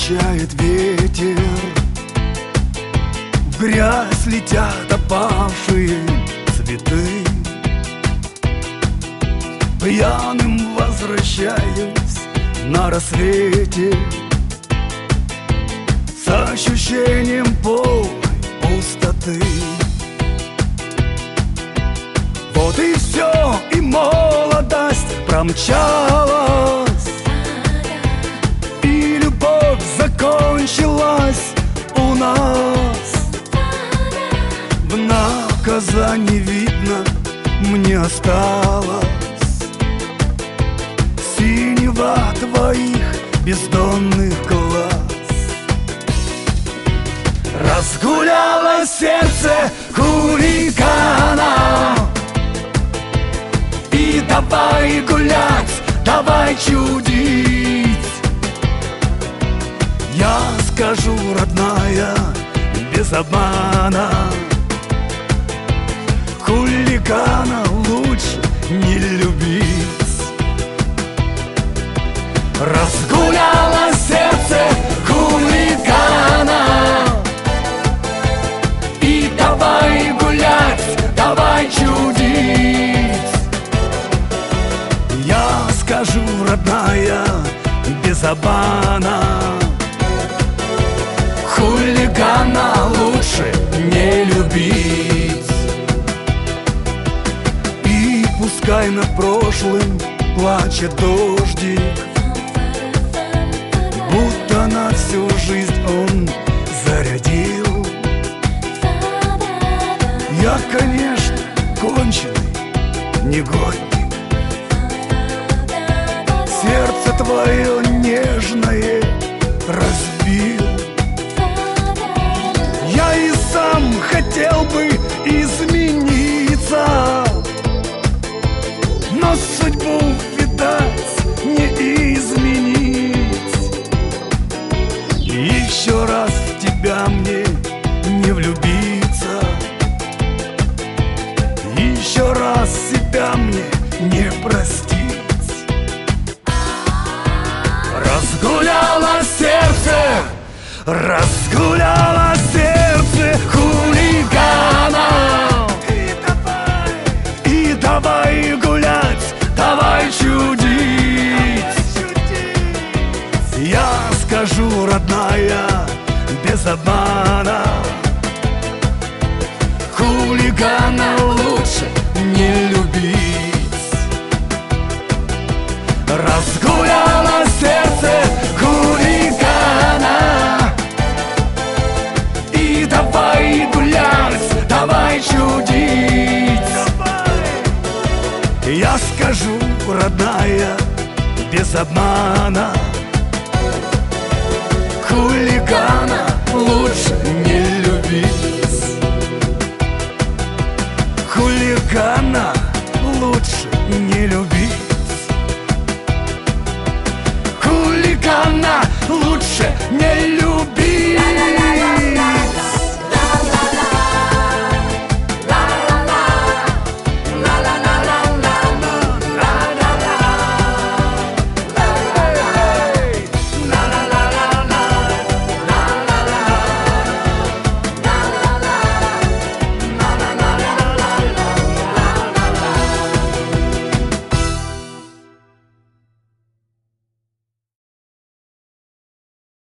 Возвращает ветер, в грязь летят опавшие цветы. Пьяным возвращаюсь на рассвете с ощущением полной пустоты. Вот и все, и молодость промчалась, и любовь закончилась у нас. В наказании видно мне осталось синева твоих бездонных глаз. Разгуляло сердце хулигана, и давай гулять, давай чудить. Я скажу, родная, без обмана, хулигана лучше не любить. Разгуляло сердце хулигана, и давай гулять, давай чудить. Я скажу, родная, без обмана, хулигана лучше не любить. И пускай над прошлым плачет дождик, будто на всю жизнь он зарядил. Я, конечно, конченый негодник, сердце твое нежное разбил. Я и сам хотел бы измениться, но судьбу, видать, не изменить. Еще раз в тебя мне не влюбиться, еще раз себя мне не простить. Разгуляло сердце, разгуляло сердце хулигана, и давай гулять, давай чудить. Я скажу, родная, без обмана, хулигана лучше не любить. Разгуляло сердце хулигана, и давай гулять, давай чудить. Я скажу, родная, без обмана,